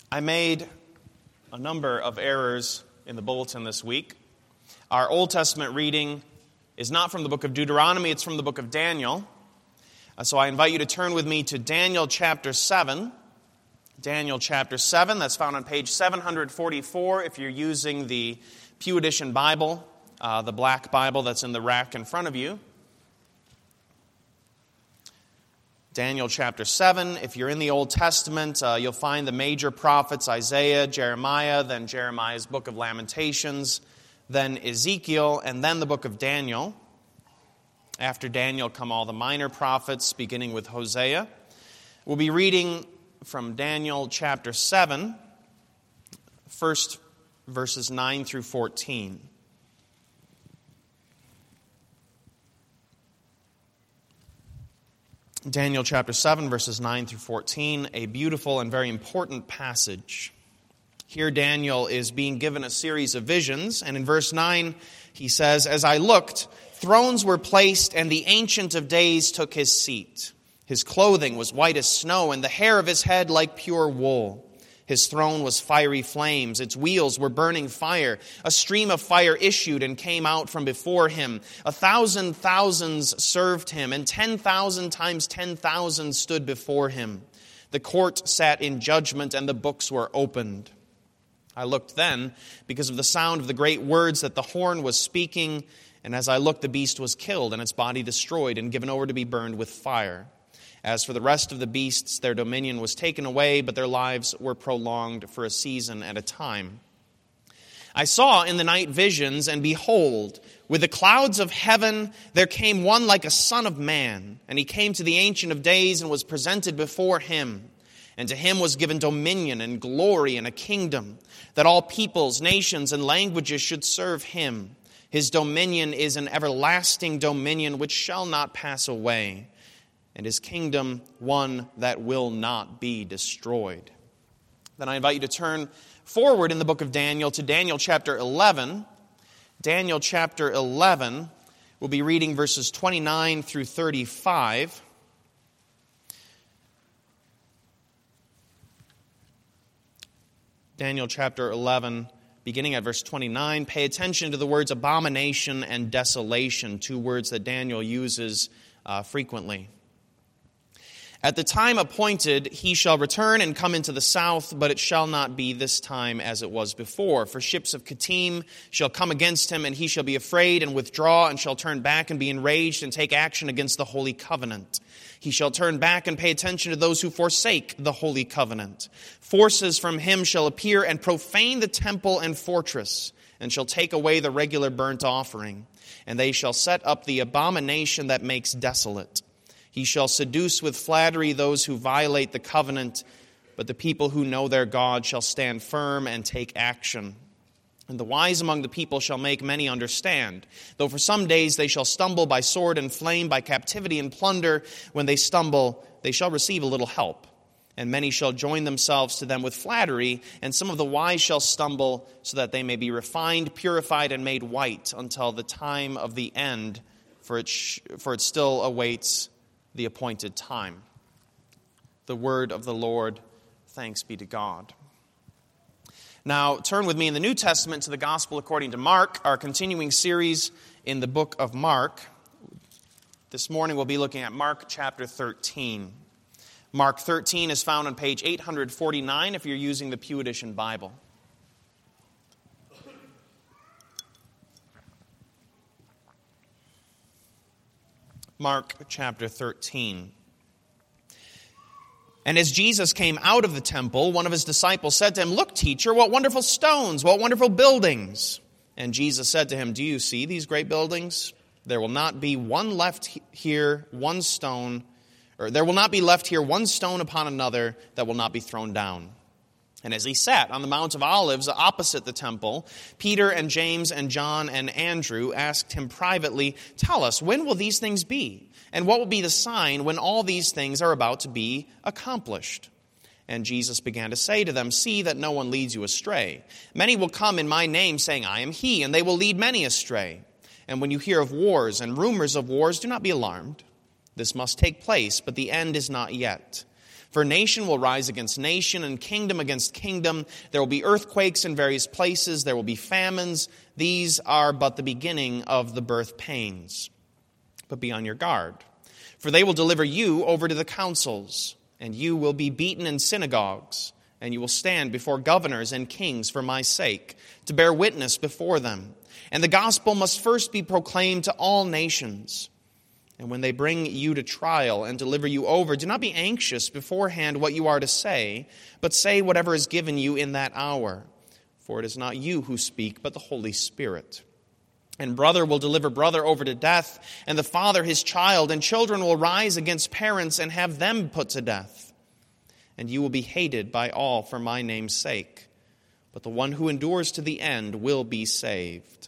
I made a number of errors in the bulletin this week. Our Old Testament reading is not from the book of Deuteronomy, it's from the book of Daniel. So I invite you to turn with me to Daniel chapter 7. Daniel chapter 7, that's found on page 744 if you're using the Pew Edition Bible, the black Bible that's in the rack in front of you. Daniel chapter 7, if you're in the Old Testament, you'll find the major prophets, Isaiah, Jeremiah, then Jeremiah's book of Lamentations, then Ezekiel, and then the book of Daniel. After Daniel come all the minor prophets, beginning with Hosea. We'll be reading from Daniel chapter 7, first verses 9 through 14. Daniel chapter 7, verses 9 through 14, a beautiful and very important passage. Here Daniel is being given a series of visions, and in verse 9 he says, "As I looked, thrones were placed, and the Ancient of Days took his seat. His clothing was white as snow, and the hair of his head like pure wool. His throne was fiery flames. Its wheels were burning fire. A stream of fire issued and came out from before him. 1,000 thousands served him, and 10,000 times 10,000 stood before him. The court sat in judgment, and the books were opened. I looked then, because of the sound of the great words that the horn was speaking, and as I looked, the beast was killed, and its body destroyed, and given over to be burned with fire. As for the rest of the beasts, their dominion was taken away, but their lives were prolonged for a season at a time. I saw in the night visions, and behold, with the clouds of heaven there came one like a son of man, and he came to the Ancient of Days and was presented before him. And to him was given dominion and glory and a kingdom, that all peoples, nations, and languages should serve him. His dominion is an everlasting dominion which shall not pass away, and his kingdom one that will not be destroyed." Then I invite you to turn forward in the book of Daniel to Daniel chapter 11. Daniel chapter 11, we'll be reading verses 29 through 35. Daniel chapter 11, beginning at verse 29, pay attention to the words abomination and desolation, two words that Daniel uses frequently. "At the time appointed, he shall return and come into the south, but it shall not be this time as it was before. For ships of Kittim shall come against him, and he shall be afraid and withdraw, and shall turn back and be enraged and take action against the holy covenant. He shall turn back and pay attention to those who forsake the holy covenant. Forces from him shall appear and profane the temple and fortress, and shall take away the regular burnt offering. And they shall set up the abomination that makes desolate. He shall seduce with flattery those who violate the covenant, but the people who know their God shall stand firm and take action. And the wise among the people shall make many understand. Though for some days they shall stumble by sword and flame, by captivity and plunder, when they stumble, they shall receive a little help. And many shall join themselves to them with flattery, and some of the wise shall stumble, so that they may be refined, purified, and made white until the time of the end, for it still awaits the appointed time." The word of the Lord. Thanks be to God. Now, turn with me in the New Testament to the Gospel according to Mark, our continuing series in the book of Mark. This morning we'll be looking at Mark chapter 13. Mark 13 is found on page 849 if you're using the Pew Edition Bible. Mark chapter 13. "And as Jesus came out of the temple, one of his disciples said to him, 'Look, teacher, what wonderful stones, what wonderful buildings.' And Jesus said to him, 'Do you see these great buildings? There will not be one left here, one stone, or there will not be left here one stone upon another that will not be thrown down.' And as he sat on the Mount of Olives opposite the temple, Peter and James and John and Andrew asked him privately, 'Tell us, when will these things be? And what will be the sign when all these things are about to be accomplished?' And Jesus began to say to them, 'See that no one leads you astray. Many will come in my name, saying, I am he, and they will lead many astray. And when you hear of wars and rumors of wars, do not be alarmed. This must take place, but the end is not yet. For nation will rise against nation, and kingdom against kingdom. There will be earthquakes in various places. There will be famines. These are but the beginning of the birth pains. But be on your guard, for they will deliver you over to the councils, and you will be beaten in synagogues, and you will stand before governors and kings for my sake, to bear witness before them. And the gospel must first be proclaimed to all nations. And when they bring you to trial and deliver you over, do not be anxious beforehand what you are to say, but say whatever is given you in that hour. For it is not you who speak, but the Holy Spirit. And brother will deliver brother over to death, and the father his child, and children will rise against parents and have them put to death. And you will be hated by all for my name's sake, but the one who endures to the end will be saved.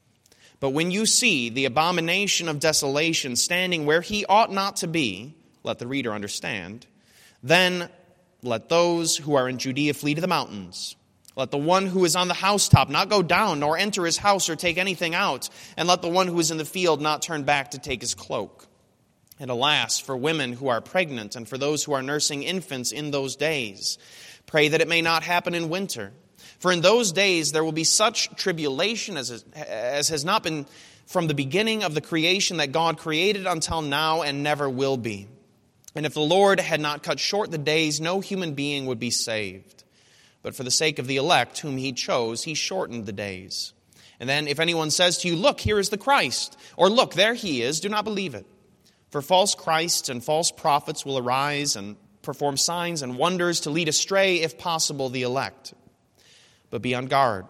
But when you see the abomination of desolation standing where he ought not to be, let the reader understand, then let those who are in Judea flee to the mountains. Let the one who is on the housetop not go down, nor enter his house or take anything out. And let the one who is in the field not turn back to take his cloak. And alas, for women who are pregnant and for those who are nursing infants in those days, pray that it may not happen in winter. For in those days there will be such tribulation as has not been from the beginning of the creation that God created until now and never will be. And if the Lord had not cut short the days, no human being would be saved. But for the sake of the elect whom he chose, he shortened the days. And then if anyone says to you, look, here is the Christ, or look, there he is, do not believe it. For false Christs and false prophets will arise and perform signs and wonders to lead astray, if possible, the elect. But be on guard.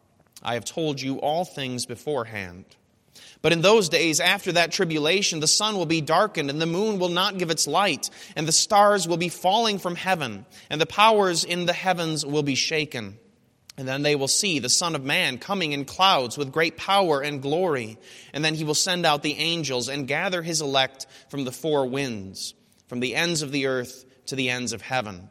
I have told you all things beforehand. But in those days, after that tribulation, the sun will be darkened, and the moon will not give its light, and the stars will be falling from heaven, and the powers in the heavens will be shaken. And then they will see the Son of Man coming in clouds with great power and glory. And then he will send out the angels and gather his elect from the four winds, from the ends of the earth to the ends of heaven.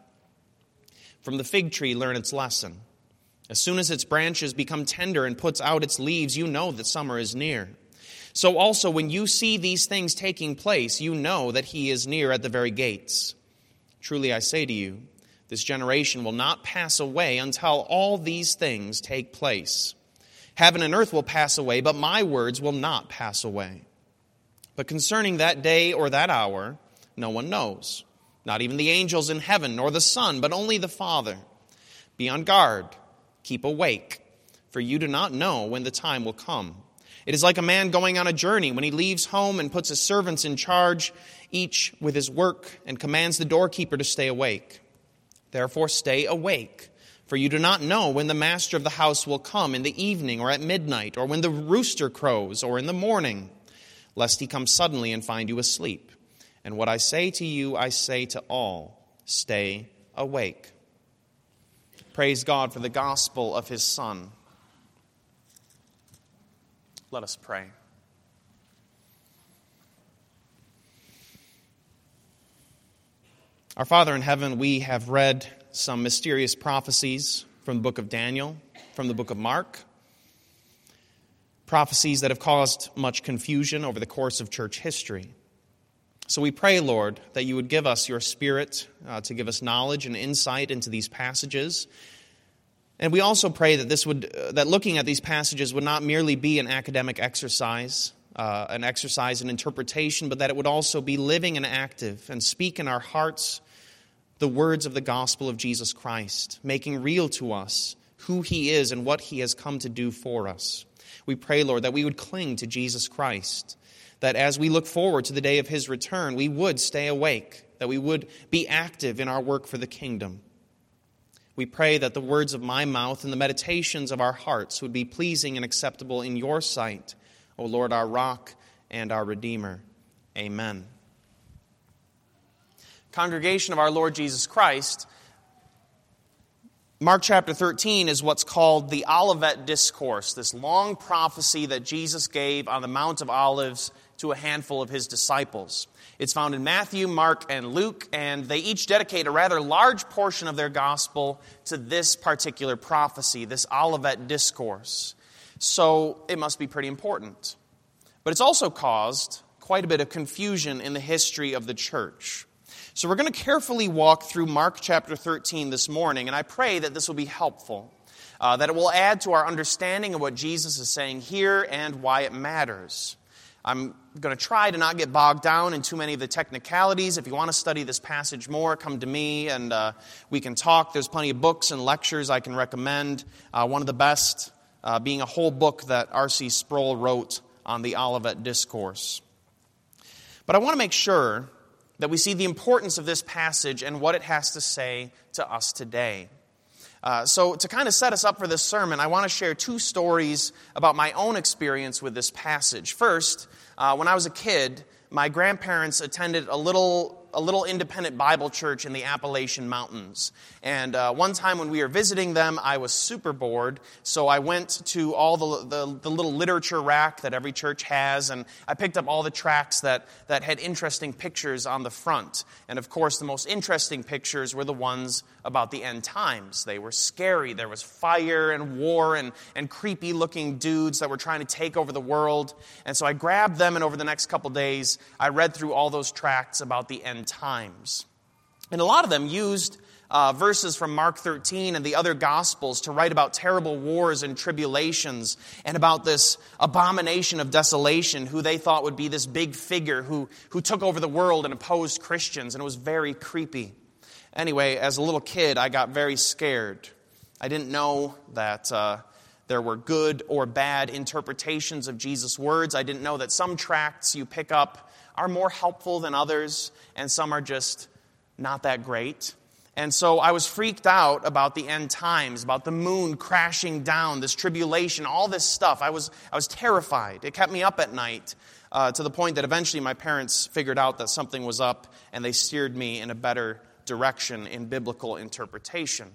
From the fig tree learn its lesson. As soon as its branches become tender and puts out its leaves, you know that summer is near. So also when you see these things taking place, you know that he is near at the very gates. Truly I say to you, this generation will not pass away until all these things take place. Heaven and earth will pass away, but my words will not pass away. But concerning that day or that hour, no one knows, not even the angels in heaven, nor the Son, but only the Father. Be on guard. Keep awake, for you do not know when the time will come. It is like a man going on a journey when he leaves home and puts his servants in charge, each with his work, and commands the doorkeeper to stay awake. Therefore stay awake, for you do not know when the master of the house will come, in the evening or at midnight, or when the rooster crows, or in the morning, lest he come suddenly and find you asleep. And what I say to you, I say to all, stay awake. Praise God for the gospel of his Son. Let us pray. Our Father in heaven, we have read some mysterious prophecies from the book of Daniel, from the book of Mark, prophecies that have caused much confusion over the course of church history. So we pray, Lord, that you would give us your Spirit to give us knowledge and insight into these passages. And we also pray that that looking at these passages would not merely be an academic exercise, an exercise in interpretation, but that it would also be living and active and speak in our hearts the words of the gospel of Jesus Christ, making real to us who he is and what he has come to do for us. We pray, Lord, that we would cling to Jesus Christ, that as we look forward to the day of his return, we would stay awake, that we would be active in our work for the kingdom. We pray that the words of my mouth and the meditations of our hearts would be pleasing and acceptable in your sight, O Lord, our rock and our Redeemer. Amen. Congregation of our Lord Jesus Christ, Mark chapter 13 is what's called the Olivet Discourse, this long prophecy that Jesus gave on the Mount of Olives to a handful of his disciples. It's found in Matthew, Mark, and Luke, and they each dedicate a rather large portion of their gospel to this particular prophecy, this Olivet Discourse. So it must be pretty important. But it's also caused quite a bit of confusion in the history of the church. So we're going to carefully walk through Mark chapter 13 this morning, and I pray that this will be helpful, that it will add to our understanding of what Jesus is saying here and why it matters. I'm going to try to not get bogged down in too many of the technicalities. If you want to study this passage more, come to me and we can talk. There's plenty of books and lectures I can recommend. One of the best being a whole book that R.C. Sproul wrote on the Olivet Discourse. But I want to make sure that we see the importance of this passage and what it has to say to us today. So to kind of set us up for this sermon, I want to share two stories about my own experience with this passage. First, when I was a kid, my grandparents attended a little independent Bible church in the Appalachian Mountains. And one time when we were visiting them, I was super bored, so I went to all the little literature rack that every church has, and I picked up all the tracts that had interesting pictures on the front. And of course, the most interesting pictures were the ones about the end times. They were scary. There was fire and war and creepy-looking dudes that were trying to take over the world. And so I grabbed them, and over the next couple days, I read through all those tracts about the end times. And a lot of them used verses from Mark 13 and the other Gospels to write about terrible wars and tribulations and about this abomination of desolation who they thought would be this big figure who took over the world and opposed Christians, and it was very creepy. Anyway, as a little kid, I got very scared. I didn't know that there were good or bad interpretations of Jesus' words. I didn't know that some tracts you pick up are more helpful than others, and some are just not that great. And so I was freaked out about the end times, about the moon crashing down, this tribulation, all this stuff. I was terrified. It kept me up at night to the point that eventually my parents figured out that something was up, and they steered me in a better direction in biblical interpretation.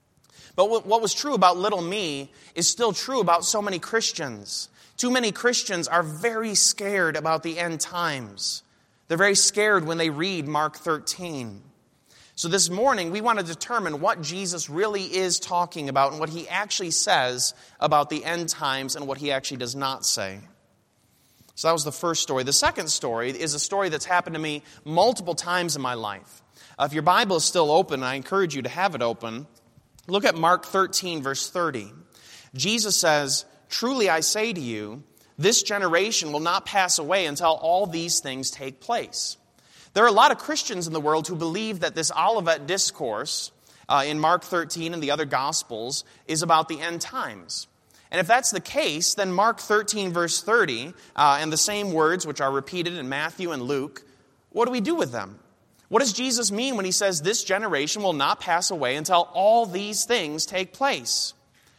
But what was true about little me is still true about so many Christians. Too many Christians are very scared about the end times. They're very scared when they read Mark 13. So this morning, we want to determine what Jesus really is talking about and what he actually says about the end times and what he actually does not say. So that was the first story. The second story is a story that's happened to me multiple times in my life. If your Bible is still open, I encourage you to have it open. Look at Mark 13, verse 30. Jesus says, "Truly I say to you, this generation will not pass away until all these things take place." There are a lot of Christians in the world who believe that this Olivet Discourse in Mark 13 and the other Gospels is about the end times. And if that's the case, then Mark 13, verse 30, and the same words which are repeated in Matthew and Luke, what do we do with them? What does Jesus mean when he says this generation will not pass away until all these things take place?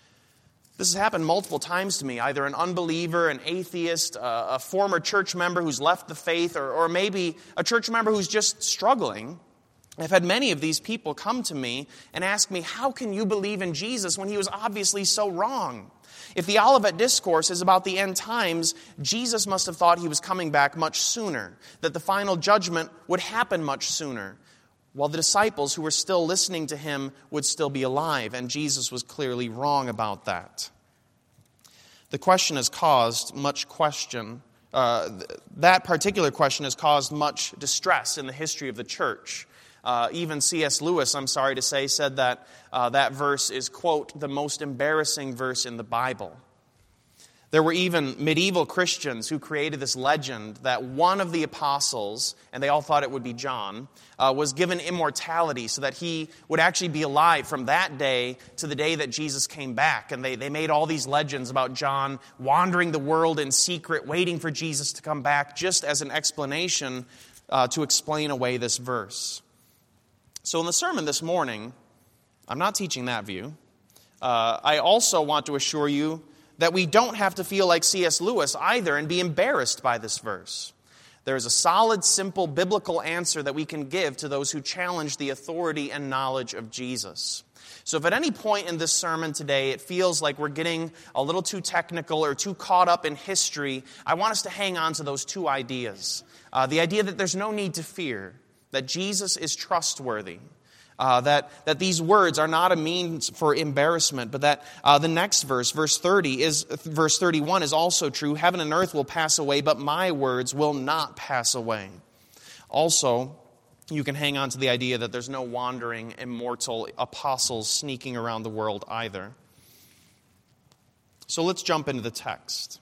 This has happened multiple times to me, either an unbeliever, an atheist, a former church member who's left the faith, or maybe a church member who's just struggling. I've had many of these people come to me and ask me, how can you believe in Jesus when he was obviously so wrong? If the Olivet Discourse is about the end times, Jesus must have thought he was coming back much sooner, that the final judgment would happen much sooner, while the disciples who were still listening to him would still be alive, and Jesus was clearly wrong about that. The question has caused much question. That particular question has caused much distress in the history of the church. Even C.S. Lewis, I'm sorry to say, said that that verse is, quote, the most embarrassing verse in the Bible. There were even medieval Christians who created this legend that one of the apostles, and they all thought it would be John, was given immortality so that he would actually be alive from that day to the day that Jesus came back. And they made all these legends about John wandering the world in secret, waiting for Jesus to come back, just as an explanation to explain away this verse. So in the sermon this morning, I'm not teaching that view. I also want to assure you that we don't have to feel like C.S. Lewis either and be embarrassed by this verse. There is a solid, simple, biblical answer that we can give to those who challenge the authority and knowledge of Jesus. So if at any point in this sermon today it feels like we're getting a little too technical or too caught up in history, I want us to hang on to those two ideas. The idea that there's no need to fear, that Jesus is trustworthy, that these words are not a means for embarrassment, but that the next verse 31 is also true. Heaven and earth will pass away, but my words will not pass away. Also, you can hang on to the idea that there's no wandering, immortal apostles sneaking around the world either. So let's jump into the text.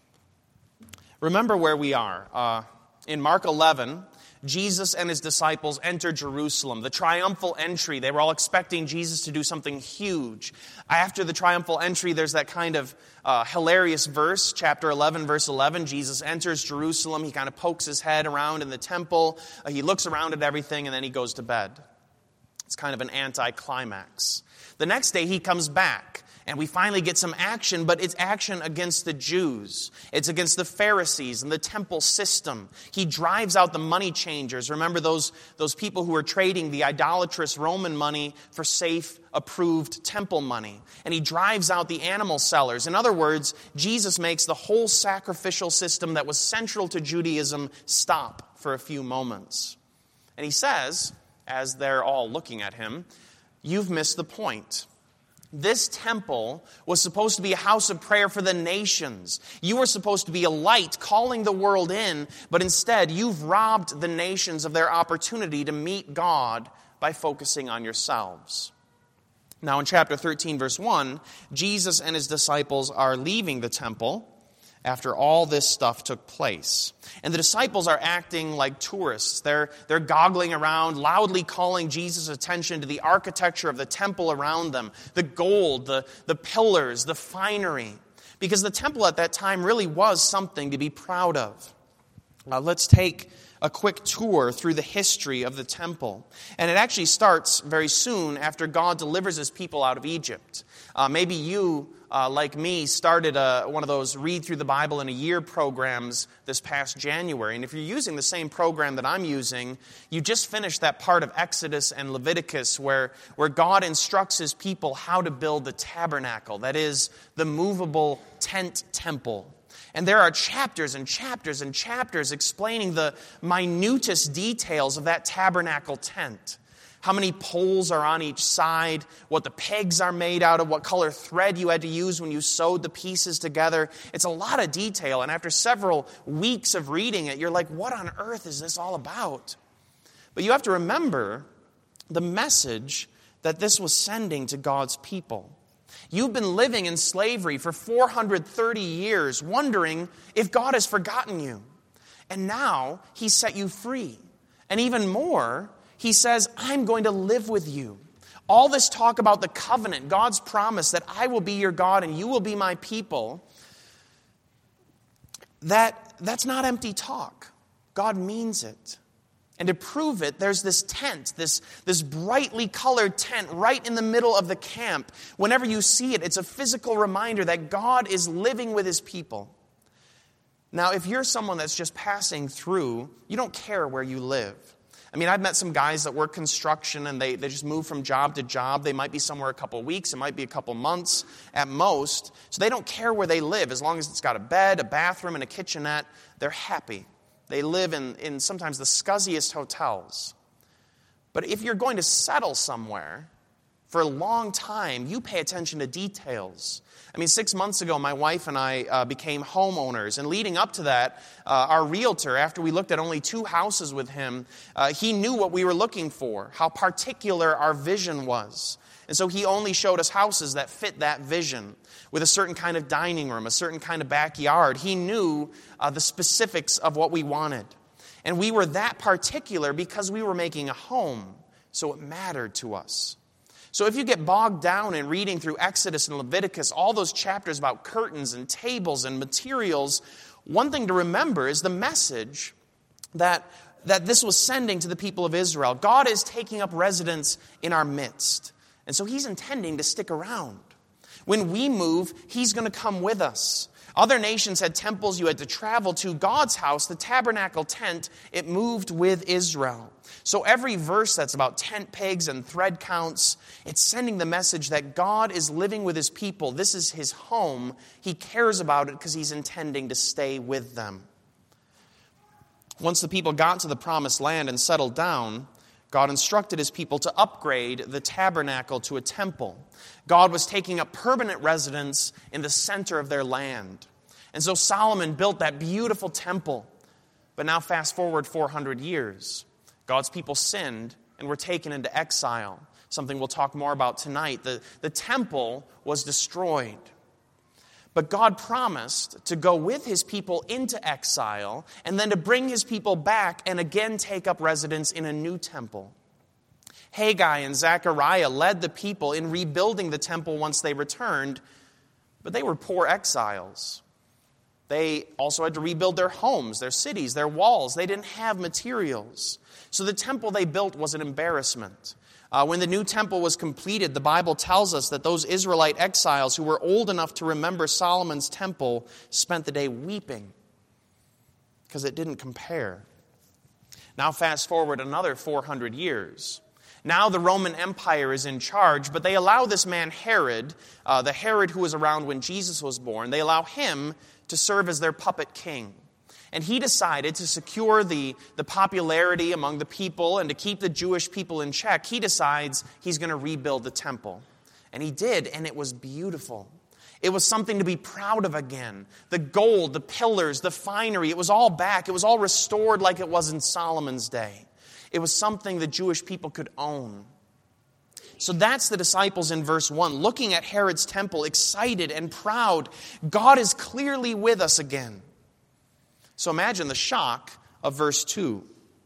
Remember where we are. In Mark 11, Jesus and his disciples enter Jerusalem, the triumphal entry. They were all expecting Jesus to do something huge. After the triumphal entry, there's that kind of hilarious verse, chapter 11, verse 11. Jesus enters Jerusalem. He kind of pokes his head around in the temple. He looks around at everything, and then he goes to bed. It's kind of an anticlimax. The next day, he comes back. And we finally get some action, but it's action against the Jews. It's against the Pharisees and the temple system. He drives out the money changers. Remember those people who were trading the idolatrous Roman money for safe, approved temple money. And he drives out the animal sellers. In other words, Jesus makes the whole sacrificial system that was central to Judaism stop for a few moments. And he says, as they're all looking at him, "You've missed the point. This temple was supposed to be a house of prayer for the nations. You were supposed to be a light calling the world in, but instead you've robbed the nations of their opportunity to meet God by focusing on yourselves." Now in chapter 13, verse 1, Jesus and his disciples are leaving the temple after all this stuff took place. And the disciples are acting like tourists. They're goggling around, loudly calling Jesus' attention to the architecture of the temple around them, the gold, the pillars, the finery. Because the temple at that time really was something to be proud of. Let's take a quick tour through the history of the temple. And it actually starts very soon after God delivers his people out of Egypt. Maybe you, like me, started one of those read through the Bible in a year programs this past January. And if you're using the same program that I'm using, you just finished that part of Exodus and Leviticus where God instructs his people how to build the tabernacle, that is, the movable tent temple. And there are chapters and chapters and chapters explaining the minutest details of that tabernacle tent. How many poles are on each side, what the pegs are made out of, what color thread you had to use when you sewed the pieces together. It's a lot of detail, and after several weeks of reading it, you're like, what on earth is this all about? But you have to remember the message that this was sending to God's people. You've been living in slavery for 430 years, wondering if God has forgotten you. And now he set you free. And even more, he says, I'm going to live with you. All this talk about the covenant, God's promise that I will be your God and you will be my people, that's not empty talk. God means it. And to prove it, there's this tent, this brightly colored tent right in the middle of the camp. Whenever you see it, it's a physical reminder that God is living with his people. Now, if you're someone that's just passing through, you don't care where you live. I mean, I've met some guys that work construction and they just move from job to job. They might be somewhere a couple of weeks. It might be a couple months at most. So they don't care where they live. As long as it's got a bed, a bathroom, and a kitchenette, they're happy. They live in sometimes the scuzziest hotels. But if you're going to settle somewhere for a long time, you pay attention to details. I mean, 6 months ago, my wife and I became homeowners. And leading up to that, our realtor, after we looked at only 2 houses with him, he knew what we were looking for, how particular our vision was. And so he only showed us houses that fit that vision, with a certain kind of dining room, a certain kind of backyard. He knew the specifics of what we wanted. And we were that particular because we were making a home, so it mattered to us. So if you get bogged down in reading through Exodus and Leviticus, all those chapters about curtains and tables and materials, one thing to remember is the message that this was sending to the people of Israel. God is taking up residence in our midst. And so he's intending to stick around. When we move, he's going to come with us. Other nations had temples you had to travel to. God's house, the tabernacle tent, it moved with Israel. So every verse that's about tent pegs and thread counts, it's sending the message that God is living with his people. This is his home. He cares about it because he's intending to stay with them. Once the people got to the promised land and settled down, God instructed his people to upgrade the tabernacle to a temple. God was taking up permanent residence in the center of their land. And so Solomon built that beautiful temple. But now fast forward 400 years. God's people sinned and were taken into exile, something we'll talk more about tonight. The temple was destroyed. But God promised to go with his people into exile and then to bring his people back and again take up residence in a new temple. Haggai and Zechariah led the people in rebuilding the temple once they returned, but they were poor exiles. They also had to rebuild their homes, their cities, their walls. They didn't have materials. So the temple they built was an embarrassment. When the new temple was completed, the Bible tells us that those Israelite exiles who were old enough to remember Solomon's temple spent the day weeping because it didn't compare. Now fast forward another 400 years. Now the Roman Empire is in charge, but they allow this man Herod, the Herod who was around when Jesus was born, they allow him to serve as their puppet king. And he decided to secure the popularity among the people and to keep the Jewish people in check. He decides he's going to rebuild the temple. And he did, and it was beautiful. It was something to be proud of again. The gold, the pillars, the finery, it was all back. It was all restored like it was in Solomon's day. It was something the Jewish people could own. So that's the disciples in verse 1, looking at Herod's temple, excited and proud. God is clearly with us again. So imagine the shock of verse 2.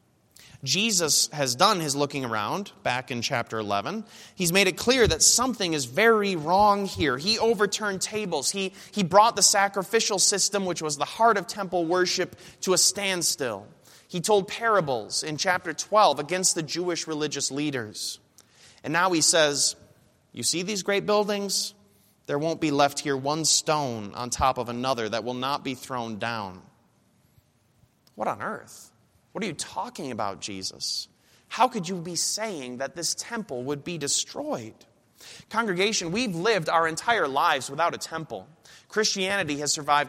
Jesus has done his looking around back in chapter 11. He's made it clear that something is very wrong here. He overturned tables. He brought the sacrificial system, which was the heart of temple worship, to a standstill. He told parables in chapter 12 against the Jewish religious leaders. And now he says, you see these great buildings? There won't be left here one stone on top of another that will not be thrown down. What on earth? What are you talking about, Jesus? How could you be saying that this temple would be destroyed? Congregation, we've lived our entire lives without a temple. Christianity has survived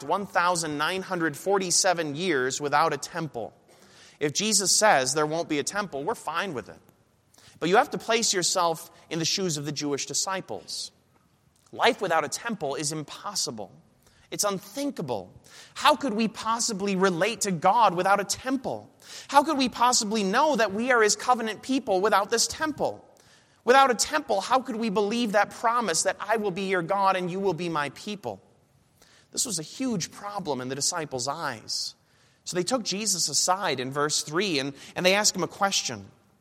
1,947 years without a temple. If Jesus says there won't be a temple, we're fine with it. But you have to place yourself in the shoes of the Jewish disciples. Life without a temple is impossible. It's unthinkable. How could we possibly relate to God without a temple? How could we possibly know that we are his covenant people without this temple? Without a temple, how could we believe that promise that I will be your God and you will be my people? This was a huge problem in the disciples' eyes. So they took Jesus aside in verse 3 and they asked him a question.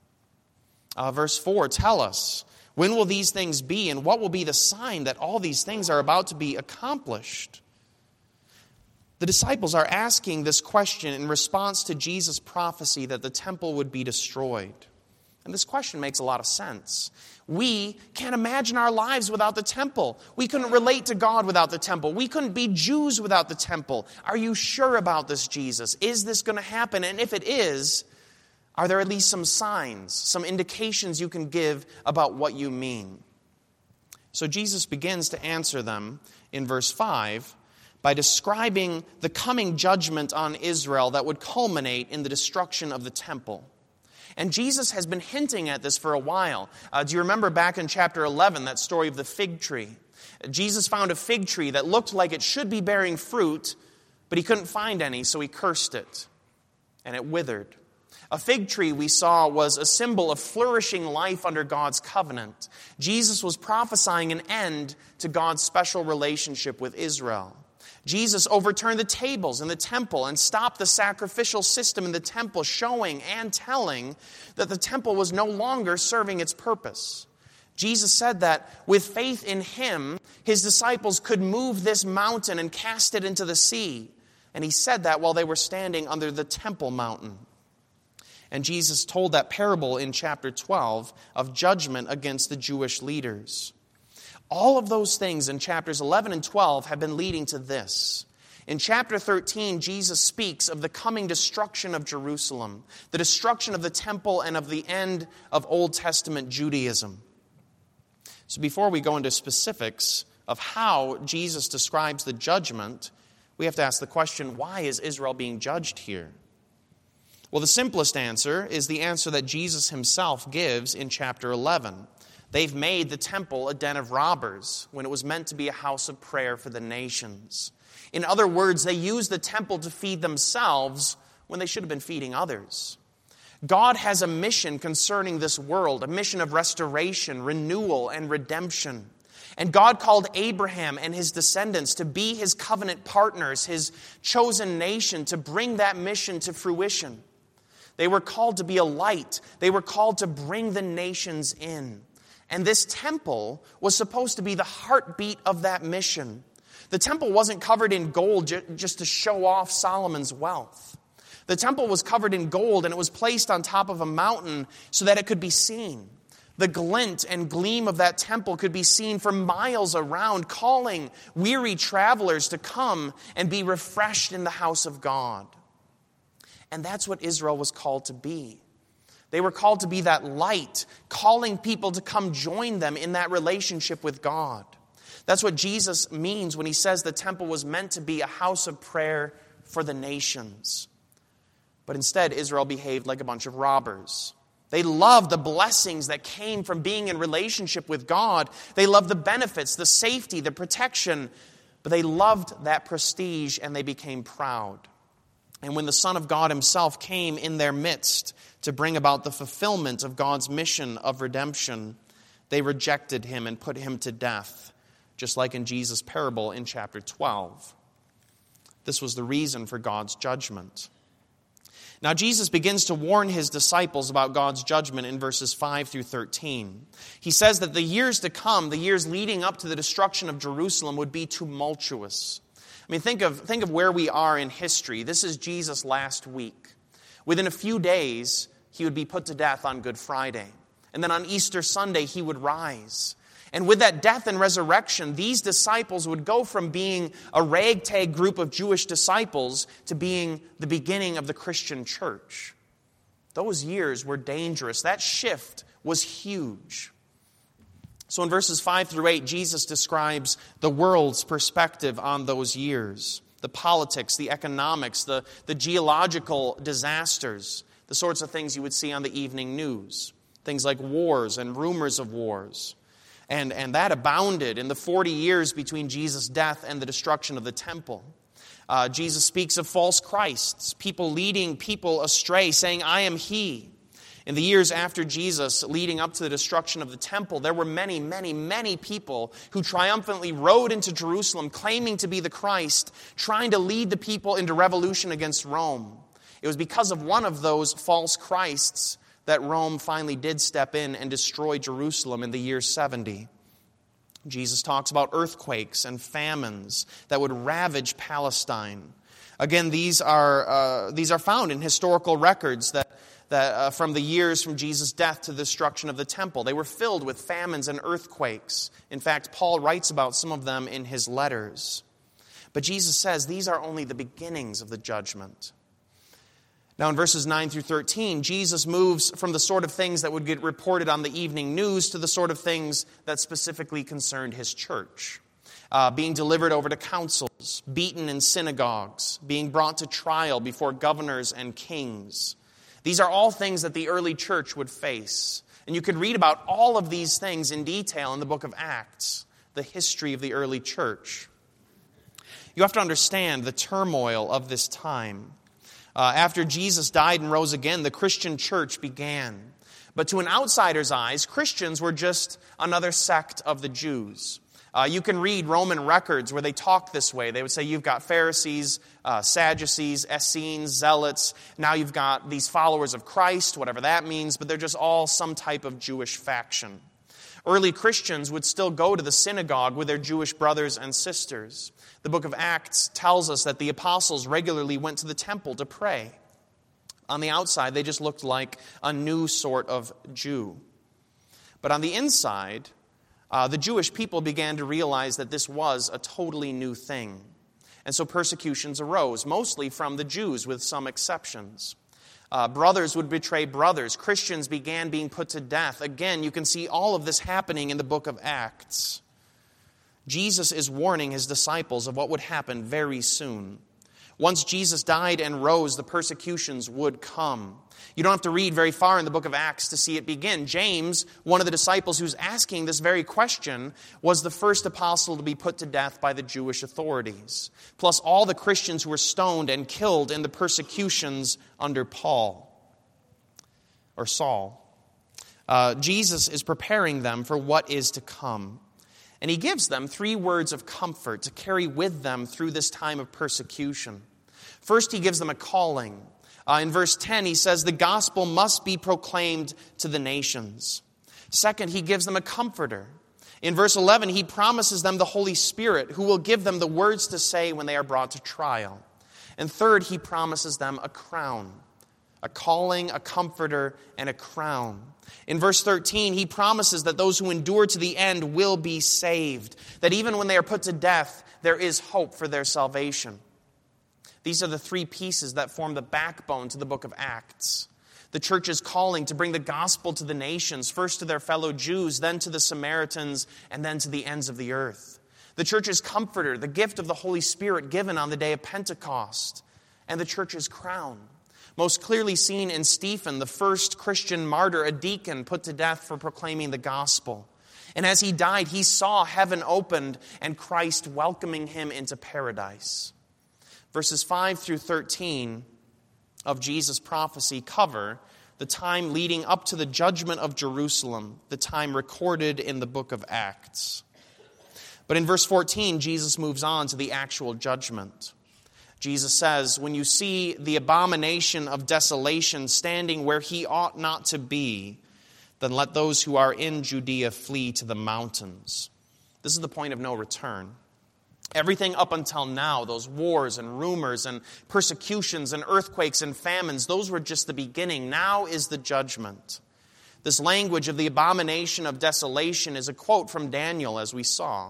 Verse 4, tell us, when will these things be and what will be the sign that all these things are about to be accomplished? The disciples are asking this question in response to Jesus' prophecy that the temple would be destroyed. And this question makes a lot of sense. We can't imagine our lives without the temple. We couldn't relate to God without the temple. We couldn't be Jews without the temple. Are you sure about this, Jesus? Is this going to happen? And if it is, are there at least some signs, some indications you can give about what you mean? So Jesus begins to answer them in verse 5 by describing the coming judgment on Israel that would culminate in the destruction of the temple. And Jesus has been hinting at this for a while. Do you remember back in chapter 11, that story of the fig tree? Jesus found a fig tree that looked like it should be bearing fruit, but he couldn't find any, so he cursed it, and it withered. A fig tree, we saw, was a symbol of flourishing life under God's covenant. Jesus was prophesying an end to God's special relationship with Israel. Jesus overturned the tables in the temple and stopped the sacrificial system in the temple, showing and telling that the temple was no longer serving its purpose. Jesus said that with faith in him, his disciples could move this mountain and cast it into the sea. And he said that while they were standing under the temple mountain. And Jesus told that parable in chapter 12 of judgment against the Jewish leaders. All of those things in chapters 11 and 12 have been leading to this. In chapter 13, Jesus speaks of the coming destruction of Jerusalem, the destruction of the temple, and of the end of Old Testament Judaism. So before we go into specifics of how Jesus describes the judgment, we have to ask the question, why is Israel being judged here? Well, the simplest answer is the answer that Jesus himself gives in chapter 11. They've made the temple a den of robbers when it was meant to be a house of prayer for the nations. In other words, they used the temple to feed themselves when they should have been feeding others. God has a mission concerning this world, a mission of restoration, renewal, and redemption. And God called Abraham and his descendants to be his covenant partners, his chosen nation, to bring that mission to fruition. They were called to be a light. They were called to bring the nations in. And this temple was supposed to be the heartbeat of that mission. The temple wasn't covered in gold just to show off Solomon's wealth. The temple was covered in gold, and it was placed on top of a mountain so that it could be seen. The glint and gleam of that temple could be seen for miles around, calling weary travelers to come and be refreshed in the house of God. And that's what Israel was called to be. They were called to be that light, calling people to come join them in that relationship with God. That's what Jesus means when he says the temple was meant to be a house of prayer for the nations. But instead, Israel behaved like a bunch of robbers. They loved the blessings that came from being in relationship with God. They loved the benefits, the safety, the protection. But they loved that prestige, and they became proud. And when the Son of God himself came in their midst to bring about the fulfillment of God's mission of redemption, they rejected him and put him to death, just like in Jesus' parable in chapter 12. This was the reason for God's judgment. Now, Jesus begins to warn his disciples about God's judgment in verses 5 through 13. He says that the years to come, the years leading up to the destruction of Jerusalem, would be tumultuous. I mean, think of where we are in history. This is Jesus' last week. Within a few days, he would be put to death on Good Friday. And then on Easter Sunday, he would rise. And with that death and resurrection, these disciples would go from being a ragtag group of Jewish disciples to being the beginning of the Christian church. Those years were dangerous. That shift was huge. So in verses 5 through 8, Jesus describes the world's perspective on those years. The politics, the economics, the geological disasters, the sorts of things you would see on the evening news. Things like wars and rumors of wars. And that abounded in the 40 years between Jesus' death and the destruction of the temple. Jesus speaks of false Christs, people leading people astray, saying, "I am he." In the years after Jesus, leading up to the destruction of the temple, there were many, many, many people who triumphantly rode into Jerusalem, claiming to be the Christ, trying to lead the people into revolution against Rome. It was because of one of those false Christs that Rome finally did step in and destroy Jerusalem in the year 70. Jesus talks about earthquakes and famines that would ravage Palestine. Again, these are found in historical records that from the years from Jesus' death to the destruction of the temple. They were filled with famines and earthquakes. In fact, Paul writes about some of them in his letters. But Jesus says these are only the beginnings of the judgment. Now in verses 9 through 13, Jesus moves from the sort of things that would get reported on the evening news to the sort of things that specifically concerned his church. Being delivered over to councils, beaten in synagogues, being brought to trial before governors and kings. These are all things that the early church would face. And you could read about all of these things in detail in the book of Acts, the history of the early church. You have to understand the turmoil of this time. After Jesus died and rose again, the Christian church began. But to an outsider's eyes, Christians were just another sect of the Jews. You can read Roman records where they talk this way. They would say you've got Pharisees, Sadducees, Essenes, Zealots. Now you've got these followers of Christ, whatever that means, but they're just all some type of Jewish faction. Early Christians would still go to the synagogue with their Jewish brothers and sisters. The book of Acts tells us that the apostles regularly went to the temple to pray. On the outside, they just looked like a new sort of Jew. But on the inside, the Jewish people began to realize that this was a totally new thing. And so persecutions arose, mostly from the Jews, with some exceptions. Brothers would betray brothers. Christians began being put to death. Again, you can see all of this happening in the book of Acts. Jesus is warning his disciples of what would happen very soon. Once Jesus died and rose, the persecutions would come. You don't have to read very far in the book of Acts to see it begin. James, one of the disciples who's asking this very question, was the first apostle to be put to death by the Jewish authorities, plus all the Christians who were stoned and killed in the persecutions under Paul. or Saul. Jesus is preparing them for what is to come. And he gives them 3 words of comfort to carry with them through this time of persecution. First, he gives them a calling. In verse 10, he says, the gospel must be proclaimed to the nations. Second, he gives them a comforter. In verse 11, he promises them the Holy Spirit, who will give them the words to say when they are brought to trial. And third, he promises them a crown, a calling, a comforter, and a crown. In verse 13, he promises that those who endure to the end will be saved, that even when they are put to death, there is hope for their salvation. These are the 3 pieces that form the backbone to the book of Acts. The church's calling to bring the gospel to the nations, first to their fellow Jews, then to the Samaritans, and then to the ends of the earth. The church's comforter, the gift of the Holy Spirit given on the day of Pentecost, and the church's crown, most clearly seen in Stephen, the first Christian martyr, a deacon put to death for proclaiming the gospel. And as he died, he saw heaven opened and Christ welcoming him into paradise. Verses 5 through 13 of Jesus' prophecy cover the time leading up to the judgment of Jerusalem, the time recorded in the book of Acts. But in verse 14, Jesus moves on to the actual judgment. Jesus says, when you see the abomination of desolation standing where he ought not to be, then let those who are in Judea flee to the mountains. This is the point of no return. Everything up until now, those wars and rumors and persecutions and earthquakes and famines, those were just the beginning. Now is the judgment. This language of the abomination of desolation is a quote from Daniel, as we saw.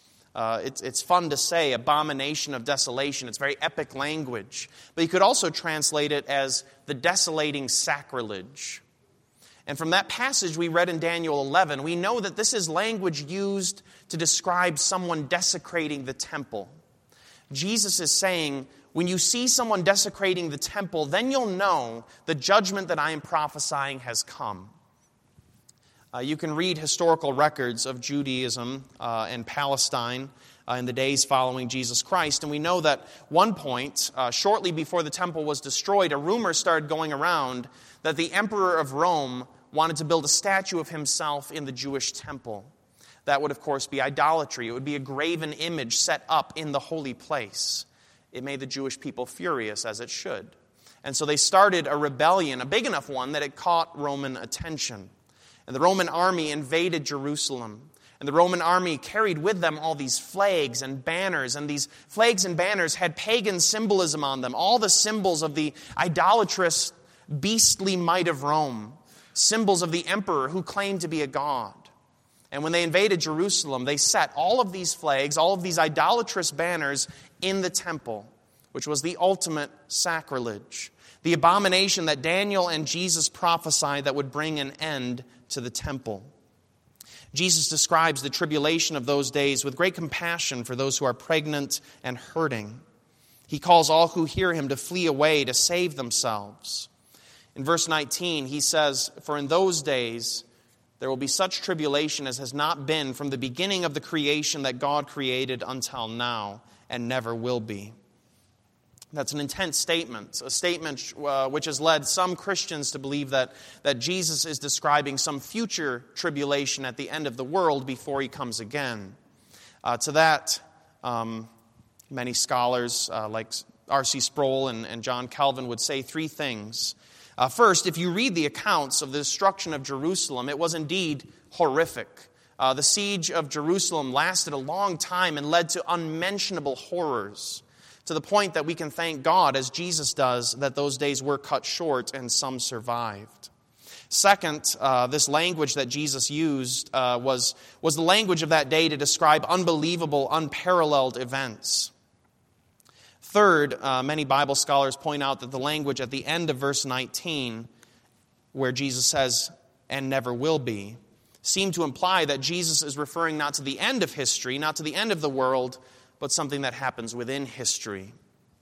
It's fun to say, abomination of desolation. It's very epic language. But you could also translate it as the desolating sacrilege. And from that passage we read in Daniel 11, we know that this is language used to describe someone desecrating the temple. Jesus is saying, when you see someone desecrating the temple, then you'll know the judgment that I am prophesying has come. You can read historical records of Judaism and Palestine in the days following Jesus Christ, and we know that one point, shortly before the temple was destroyed, a rumor started going around that the emperor of Rome wanted to build a statue of himself in the Jewish temple. That would, of course, be idolatry. It would be a graven image set up in the holy place. It made the Jewish people furious, as it should. And so they started a rebellion, a big enough one that it caught Roman attention. And the Roman army invaded Jerusalem. And the Roman army carried with them all these flags and banners. And these flags and banners had pagan symbolism on them. All the symbols of the idolatrous, beastly might of Rome. Symbols of the emperor who claimed to be a god. And when they invaded Jerusalem, they set all of these flags, all of these idolatrous banners in the temple, which was the ultimate sacrilege. The abomination that Daniel and Jesus prophesied that would bring an end to the temple. Jesus describes the tribulation of those days with great compassion for those who are pregnant and hurting. He calls all who hear him to flee away, to save themselves. In verse 19, he says, "For in those days there will be such tribulation as has not been from the beginning of the creation that God created until now, and never will be." That's an intense statement, a statement which has led some Christians to believe that Jesus is describing some future tribulation at the end of the world before he comes again. To that, many scholars like R.C. Sproul and John Calvin would say 3 things. First, if you read the accounts of the destruction of Jerusalem, it was indeed horrific. The siege of Jerusalem lasted a long time and led to unmentionable horrors, to the point that we can thank God, as Jesus does, that those days were cut short and some survived. Second, this language that Jesus used was the language of that day to describe unbelievable, unparalleled events. Third, many Bible scholars point out that the language at the end of verse 19, where Jesus says, "and never will be," seem to imply that Jesus is referring not to the end of history, not to the end of the world, but something that happens within history.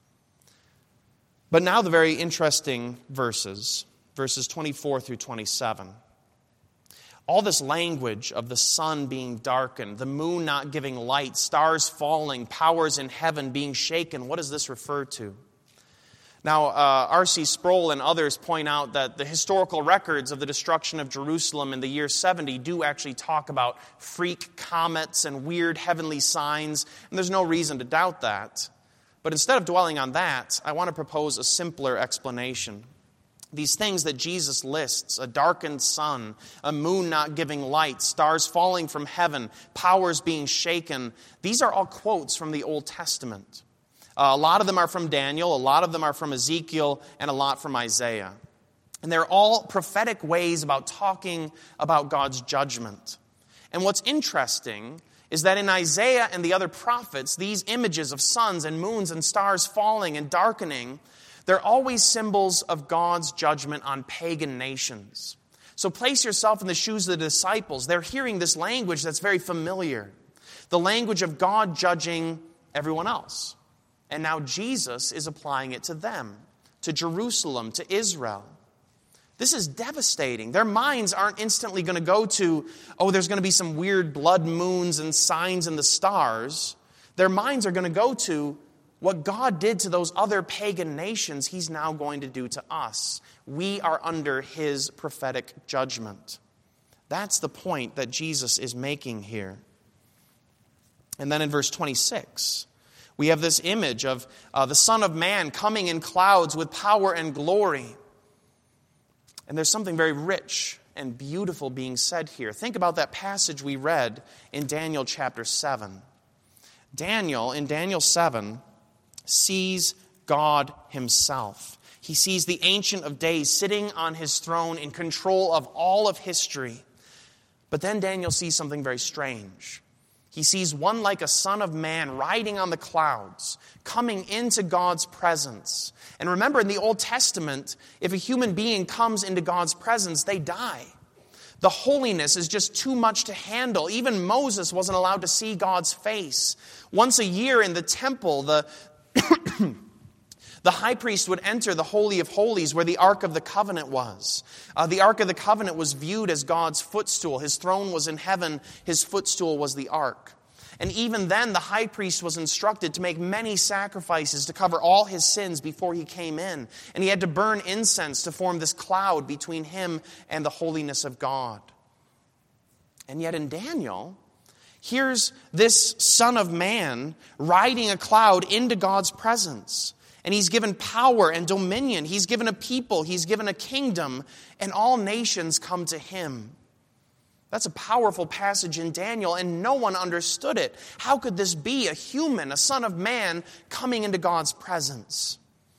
But now the very interesting verses 24 through 27. All this language of the sun being darkened, the moon not giving light, stars falling, powers in heaven being shaken, what does this refer to? Now, R.C. Sproul and others point out that the historical records of the destruction of Jerusalem in the year 70 do actually talk about freak comets and weird heavenly signs, and there's no reason to doubt that. But instead of dwelling on that, I want to propose a simpler explanation. These things that Jesus lists, a darkened sun, a moon not giving light, stars falling from heaven, powers being shaken, these are all quotes from the Old Testament. A lot of them are from Daniel, a lot of them are from Ezekiel, and a lot from Isaiah. And they're all prophetic ways about talking about God's judgment. And what's interesting is that in Isaiah and the other prophets, these images of suns and moons and stars falling and darkening, they're always symbols of God's judgment on pagan nations. So place yourself in the shoes of the disciples. They're hearing this language that's very familiar, the language of God judging everyone else. And now Jesus is applying it to them, to Jerusalem, to Israel. This is devastating. Their minds aren't instantly going to go to, oh, there's going to be some weird blood moons and signs in the stars. Their minds are going to go to what God did to those other pagan nations, He's now going to do to us. We are under His prophetic judgment. That's the point that Jesus is making here. And then in verse 26, we have this image of the Son of Man coming in clouds with power and glory. And there's something very rich and beautiful being said here. Think about that passage we read in Daniel chapter 7. Daniel, in Daniel 7, sees God Himself. He sees the Ancient of Days sitting on His throne in control of all of history. But then Daniel sees something very strange. He sees one like a son of man riding on the clouds, coming into God's presence. And remember, in the Old Testament, if a human being comes into God's presence, they die. The holiness is just too much to handle. Even Moses wasn't allowed to see God's face. Once a year in the temple, the high priest would enter the Holy of Holies where the Ark of the Covenant was. The Ark of the Covenant was viewed as God's footstool. His throne was in heaven. His footstool was the Ark. And even then, the high priest was instructed to make many sacrifices to cover all his sins before he came in. And he had to burn incense to form this cloud between him and the holiness of God. And yet in Daniel, here's this Son of Man riding a cloud into God's presence. And He's given power and dominion. He's given a people. He's given a kingdom. And all nations come to Him. That's a powerful passage in Daniel, and no one understood it. How could this be? A human, a Son of Man, coming into God's presence?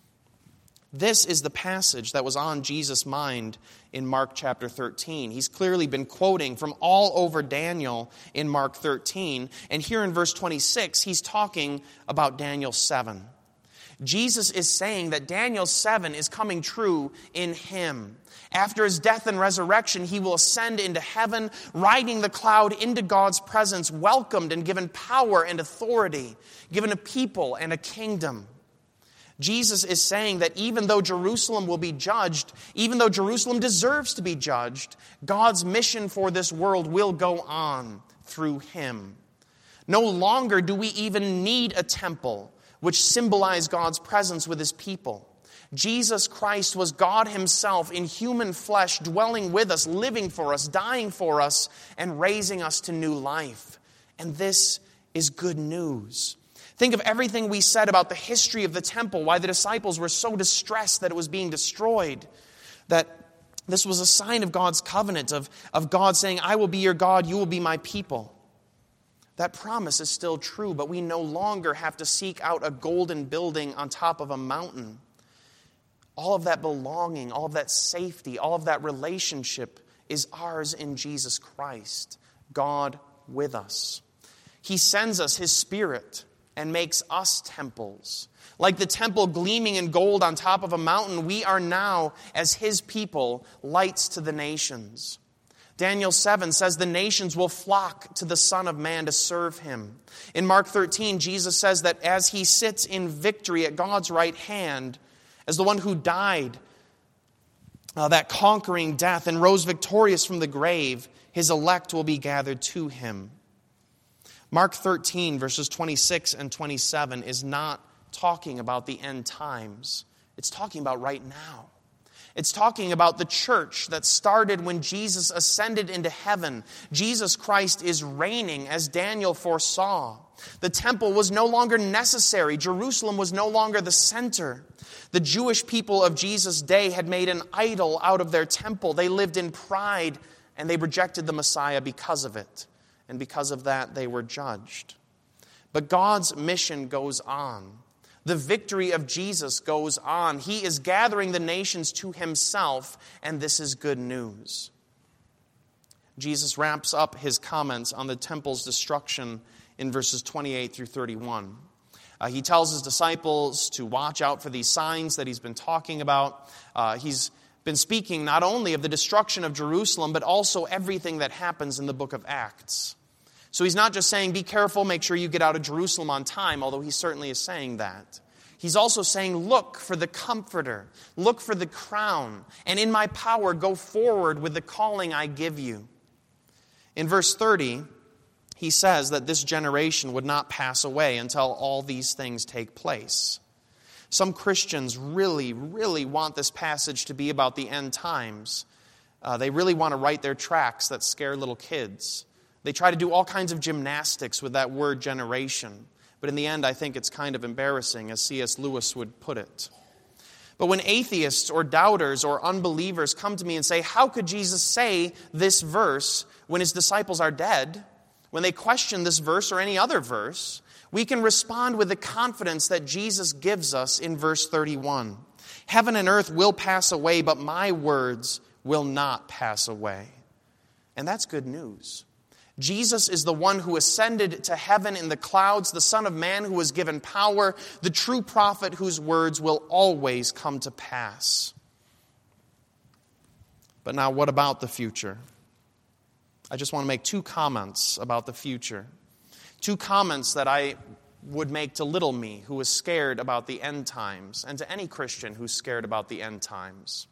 This is the passage that was on Jesus' mind in Mark chapter 13. He's clearly been quoting from all over Daniel in Mark 13. And here in verse 26, He's talking about Daniel 7. Jesus is saying that Daniel 7 is coming true in Him. After His death and resurrection, He will ascend into heaven, riding the cloud into God's presence, welcomed and given power and authority, given a people and a kingdom. Jesus is saying that even though Jerusalem will be judged, even though Jerusalem deserves to be judged, God's mission for this world will go on through Him. No longer do we even need a temple, which symbolize God's presence with His people. Jesus Christ was God Himself in human flesh, dwelling with us, living for us, dying for us, and raising us to new life. And this is good news. Think of everything we said about the history of the temple, why the disciples were so distressed that it was being destroyed, that this was a sign of God's covenant, of God saying, I will be your God, you will be my people. That promise is still true, but we no longer have to seek out a golden building on top of a mountain. All of that belonging, all of that safety, all of that relationship is ours in Jesus Christ, God with us. He sends us His Spirit and makes us temples. Like the temple gleaming in gold on top of a mountain, we are now, as His people, lights to the nations. Daniel 7 says the nations will flock to the Son of Man to serve Him. In Mark 13, Jesus says that as He sits in victory at God's right hand, as the one who died that conquering death and rose victorious from the grave, His elect will be gathered to Him. Mark 13, verses 26 and 27 is not talking about the end times. It's talking about right now. It's talking about the church that started when Jesus ascended into heaven. Jesus Christ is reigning as Daniel foresaw. The temple was no longer necessary. Jerusalem was no longer the center. The Jewish people of Jesus' day had made an idol out of their temple. They lived in pride and they rejected the Messiah because of it. And because of that, they were judged. But God's mission goes on. The victory of Jesus goes on. He is gathering the nations to himself, and this is good news. Jesus wraps up his comments on the temple's destruction in verses 28 through 31. He tells his disciples to watch out for these signs that he's been talking about. He's been speaking not only of the destruction of Jerusalem, but also everything that happens in the book of Acts. So he's not just saying, be careful, make sure you get out of Jerusalem on time, although he certainly is saying that. He's also saying, look for the Comforter, look for the crown, and in my power go forward with the calling I give you. In verse 30, he says that this generation would not pass away until all these things take place. Some Christians really, really want this passage to be about the end times. They really want to write their tracts that scare little kids. They try to do all kinds of gymnastics with that word generation. But in the end, I think it's kind of embarrassing, as C.S. Lewis would put it. But when atheists or doubters or unbelievers come to me and say, how could Jesus say this verse when his disciples are dead? When they question this verse or any other verse, we can respond with the confidence that Jesus gives us in verse 31. Heaven and earth will pass away, but my words will not pass away. And that's good news. Jesus is the one who ascended to heaven in the clouds, the Son of Man who was given power, the true prophet whose words will always come to pass. But now, what about the future? I just want to make two comments about the future. Two comments that I would make to little me, who is scared about the end times, and to any Christian who's scared about the end times.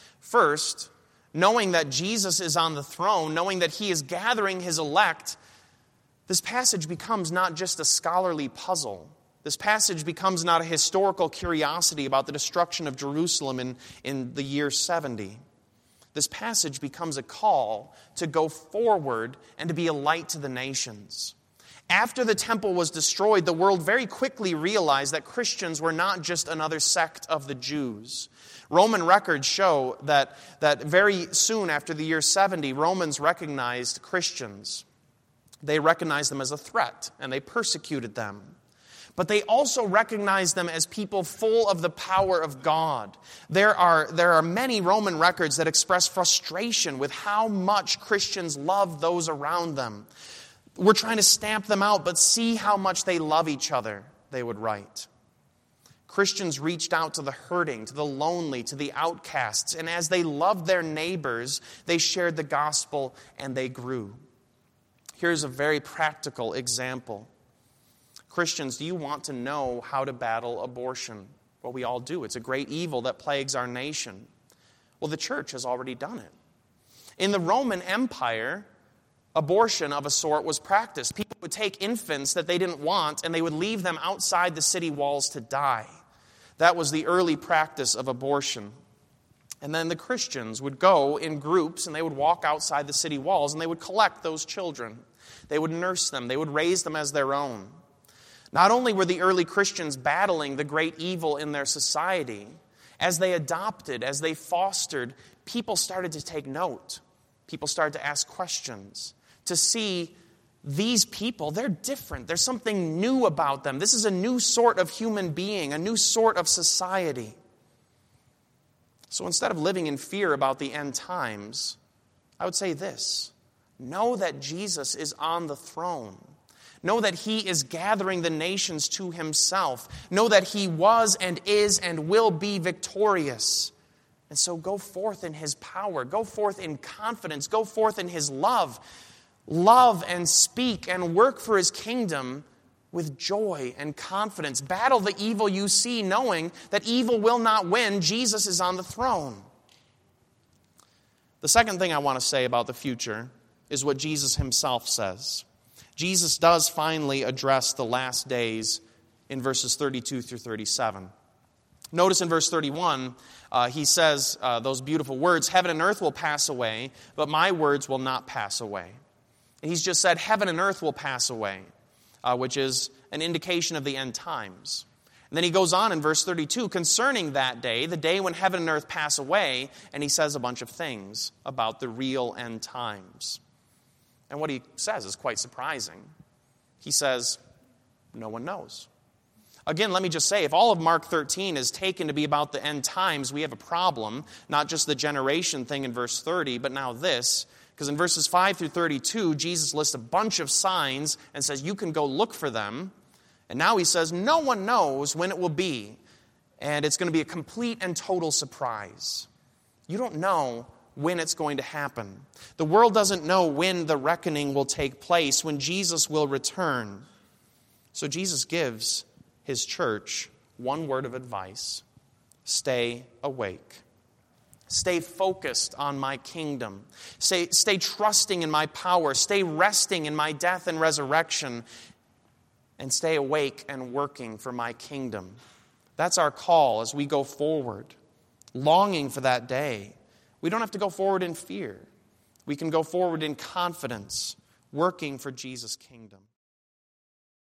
First, knowing that Jesus is on the throne, knowing that he is gathering his elect, this passage becomes not just a scholarly puzzle. This passage becomes not a historical curiosity about the destruction of Jerusalem in the year 70. This passage becomes a call to go forward and to be a light to the nations. After the temple was destroyed, the world very quickly realized that Christians were not just another sect of the Jews. Roman records show that very soon after the year 70, Romans recognized Christians. They recognized them as a threat, and they persecuted them. But they also recognized them as people full of the power of God. There are many Roman records that express frustration with how much Christians love those around them. We're trying to stamp them out, but see how much they love each other, they would write. Christians reached out to the hurting, to the lonely, to the outcasts, and as they loved their neighbors, they shared the gospel and they grew. Here's a very practical example. Christians, do you want to know how to battle abortion? Well, we all do. It's a great evil that plagues our nation. Well, the church has already done it. In the Roman Empire, abortion of a sort was practiced. People would take infants that they didn't want and they would leave them outside the city walls to die. That was the early practice of abortion. And then the Christians would go in groups and they would walk outside the city walls and they would collect those children. They would nurse them. They would raise them as their own. Not only were the early Christians battling the great evil in their society, as they adopted, as they fostered, people started to take note. People started to ask questions, to see these people, they're different. There's something new about them. This is a new sort of human being, a new sort of society. So instead of living in fear about the end times, I would say this: know that Jesus is on the throne. Know that he is gathering the nations to himself. Know that he was and is and will be victorious. And so go forth in his power. Go forth in confidence. Go forth in his love. Love and speak and work for his kingdom with joy and confidence. Battle the evil you see, knowing that evil will not win. Jesus is on the throne. The second thing I want to say about the future is what Jesus himself says. Jesus does finally address the last days in verses 32 through 37. Notice in verse 31, he says those beautiful words, heaven and earth will pass away, but my words will not pass away. And he's just said heaven and earth will pass away, which is an indication of the end times. And then he goes on in verse 32, concerning that day, the day when heaven and earth pass away, and he says a bunch of things about the real end times. And what he says is quite surprising. He says, no one knows. Again, let me just say, if all of Mark 13 is taken to be about the end times, we have a problem, not just the generation thing in verse 30, but now this. Because in verses 5 through 32, Jesus lists a bunch of signs and says, you can go look for them. And now he says, no one knows when it will be. And it's going to be a complete and total surprise. You don't know when it's going to happen. The world doesn't know when the reckoning will take place, when Jesus will return. So Jesus gives his church one word of advice: stay awake. Stay focused on my kingdom. Stay trusting in my power. Stay resting in my death and resurrection. And stay awake and working for my kingdom. That's our call as we go forward, longing for that day. We don't have to go forward in fear. We can go forward in confidence, working for Jesus' kingdom.